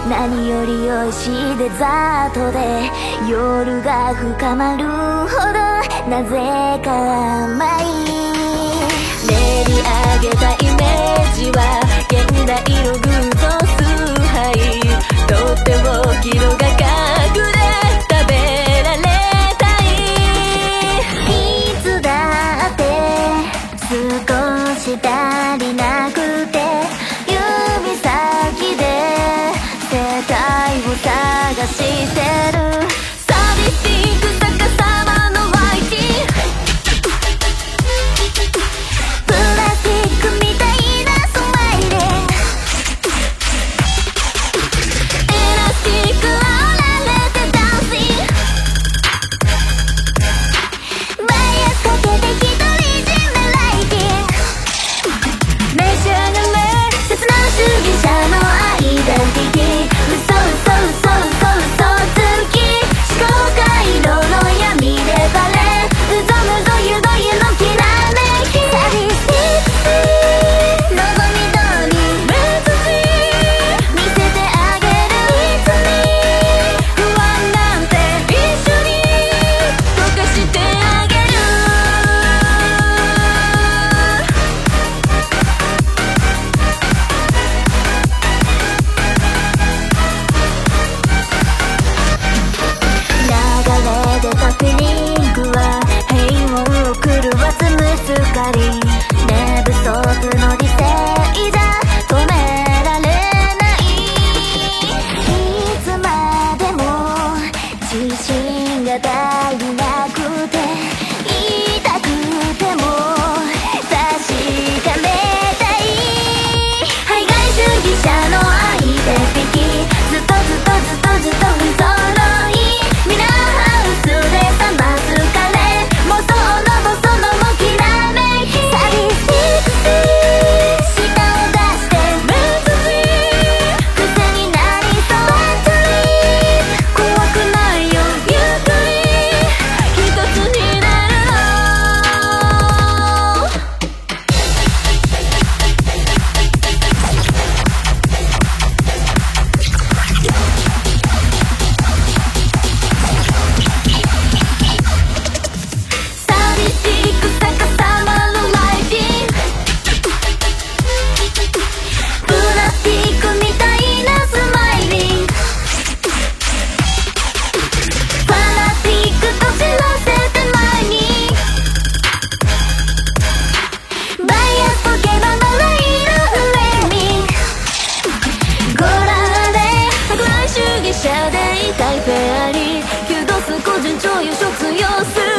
何より美味しいデザートで夜が深まるほどなぜか甘い。練り上げたイメージは現代の偶像崇拝、とっても色が隠れ食べられたい。いつだって少し足りなくて指先で世界を探してる。寂しく逆さまのワイキン、プラスチックみたいなスマイリング、エラスティックあおられてダンシング、バイアスかけて独り占めライティング、召し上がれ切な主義者のアイデンティティ、嘘嘘嘘嘘嘘つき思考回路の闇でバレうぞむぞゆどゆのきらめき、寂しく望み通り別人見せてあげる。いつに不安なんて一緒に溶かしてあげる。流れ出たフィリングは平穏を狂わずむすかり、寝不足の理性じゃ止められない。いつまでも自信が足りなくて言いたくても確かめたい。排外主義者のアイデンティティ、ずっとずっとずっとずっと不揃い、ミラーハウスで冷ますカレー、妄想のボソのもきらめき、寂しく舌を出して別人癖になりそうだり、怖くないよゆっくり一つになるの。寂しく逆さまのライティング、プラスチックみたいなスマイリング、ファナティックと知らせて前に、バイアス解けばまだいるフレーミング、ゴラで迫害主義者でいたいフェアリー、キュードス個人超優卒業する